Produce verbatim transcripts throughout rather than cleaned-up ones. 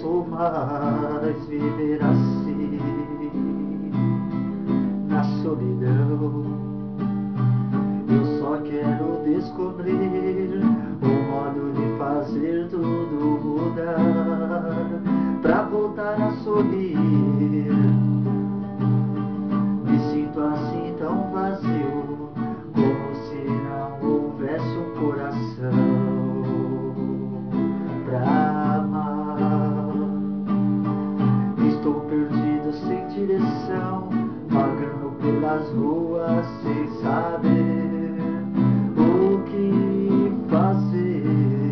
posso mais viver assim, na solidão. Eu só quero descobrir o modo de fazer tudo mudar, pra voltar a sorrir. Me sinto assim tão vazio, como se não houvesse um coração pra amar. Estou perdido sem direção, vagando pelas ruas sem saber o que fazer.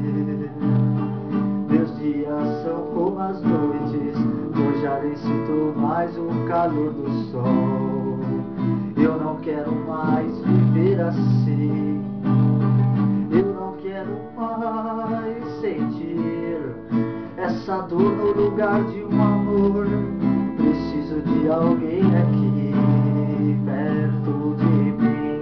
Meus dias são como as noites, pois já nem sinto mais o calor do sol. Eu não quero mais viver assim, eu não quero mais sentir essa dor no lugar de um amor. Preciso de alguém aqui perto de mim.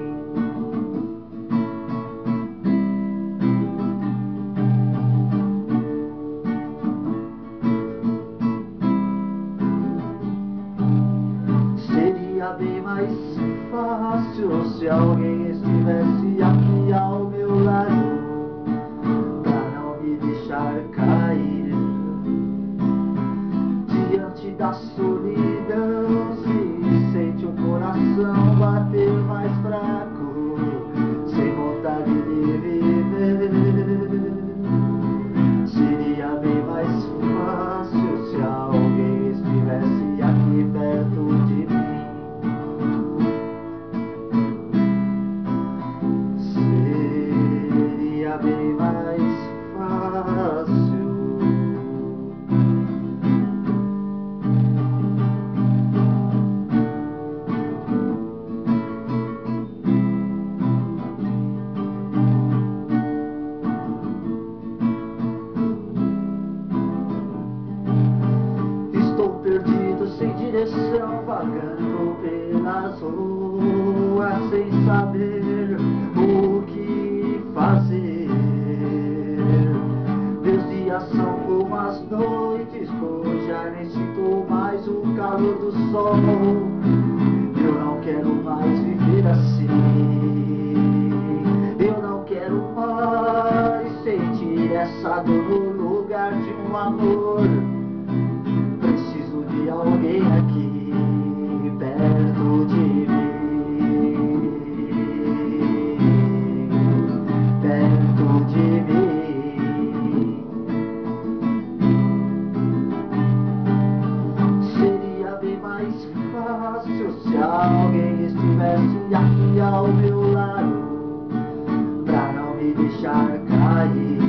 Seria bem mais fácil se alguém estivesse aqui ao meu lado, pra não me deixar cair diante da solidão. Se sente o coração bater mais fraco, sem vontade de viver. Seria bem mais fácil se alguém estivesse aqui perto de mim. Seria bem mais fácil. Perdido sem direção, vagando pelas ruas sem saber o que fazer. Meus dias são como as noites, pois já nem sinto mais o calor do sol. Eu não quero mais viver assim, eu não quero mais sentir essa dor no lugar de um amor. Preciso de alguém aqui perto de mim, perto de mim. Seria bem mais fácil se alguém estivesse aqui ao meu lado, pra não me deixar cair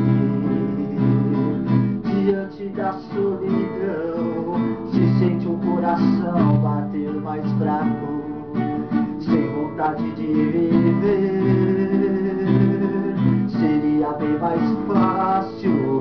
diante da solidão. Se sente o coração bater mais fraco, sem vontade de viver. Seria bem mais fácil